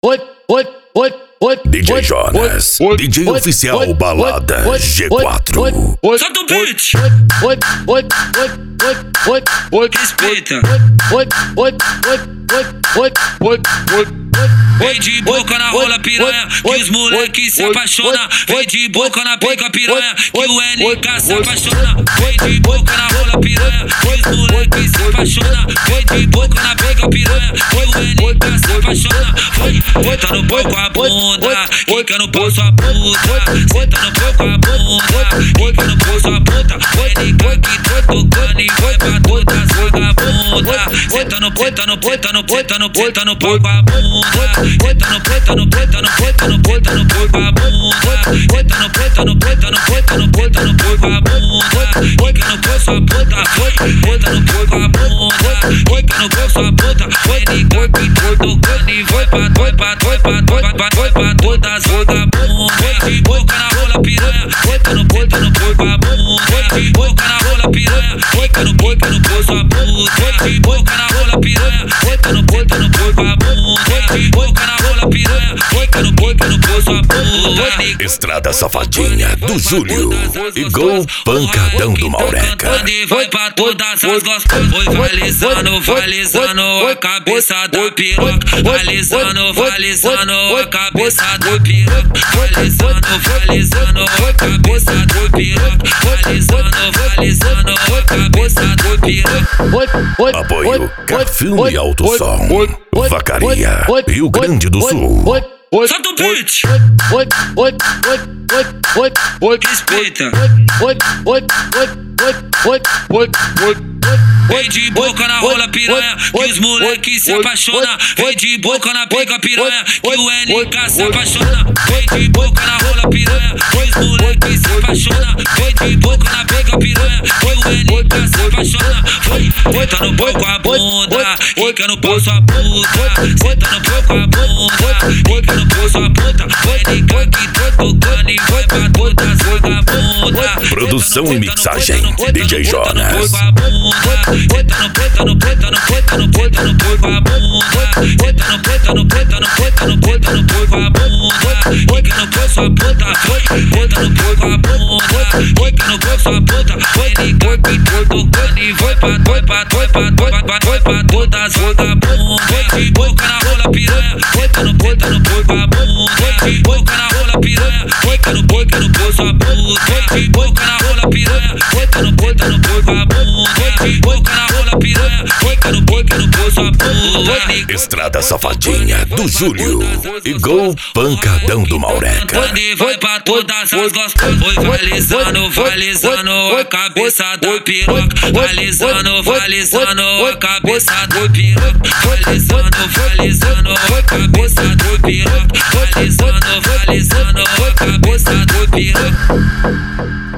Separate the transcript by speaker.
Speaker 1: DJ Jonas, DJ oficial balada G4.
Speaker 2: Solta o beat. Respeita. Vem de boca na rola piranha, que os moleque se apaixona. Vem de boca na pica piranha, que o NK se apaixona. Vem de boca na rola piranha, que os moleque se apaixona. Vem de boca na pica piranha, que o NK se apaixona. Senta no pau com a bunda, quica no pau sua puta. Senta no pau com a bunda, quica no pau sua puta. O NK que tá tocando e vai pra todas as vagabundas. Senta no pau com a bunda. Senta no pau com a bunda. Senta no pau com a bunda. Quica no pau sua puta. Senta no pau com a bunda. Quica no pau sua puta. O NK que tá tocando e vai pra todas as vagabundas. Vem de boca na rola piranha, senta no pau com a bunda. Vem de boca na rola piranha, quica no pau sua puta. Vem de boca na rola piranha, senta no pau com a bunda. Vem de boca na rola piranha, quica no pau sua puta.
Speaker 1: Estrada Safadinha do Júlio, igual pancadão do Maureca.
Speaker 2: Vai pra todas as gostas. Vai alisando a cabeça da piroca. Vai alisando a cabeça da piroca. Vai alisando a cabeça da piroca. Vai alisando a cabeça da piroca.
Speaker 1: Apoio Carfilme Alto Som, Vacaria, Rio Grande do Sul.
Speaker 2: Solta o beat. Respeita. Vem de boca na rola piranha, que os moleque se apaixona. Vem de boca na pica piranha, que o NK se apaixona. Vem de boca na rola piranha, que os moleque se apaixona. Vem de boca na pica piranha, que o NK se apaixona. Senta no pau com a bunda, quica no pau sua puta. Senta no pau com a bunda, quica no pau sua puta. O NK que tá tocando e vai pra todas as vagabundas.
Speaker 1: Produção e mixagem DJ Jonas.
Speaker 2: Senta no pau com a bunda. Senta no pau com a bunda. Quica no pau sua puta. Senta no pau com a bunda. Quica no pau sua puta. O NK que tá tocando e vai pra todas as vagabundas. Vem de boca na rola piranha, senta no pau com a bunda. Vem de boca na rola piranha, quica no pau sua puta. Vem de boca na rola piranha, senta no pau com a bunda. Vem de boca na rola piranha, quica no pau sua puta.
Speaker 1: Estrada Safadinha do Júlio, igual pancadão do Maureca.
Speaker 2: Vai pra todas as gostas. Vai alisando a cabeça da piroca. Vai alisando a cabeça da piroca. Vai alisando a cabeça da piroca. Vai alisando a cabeça da piroca.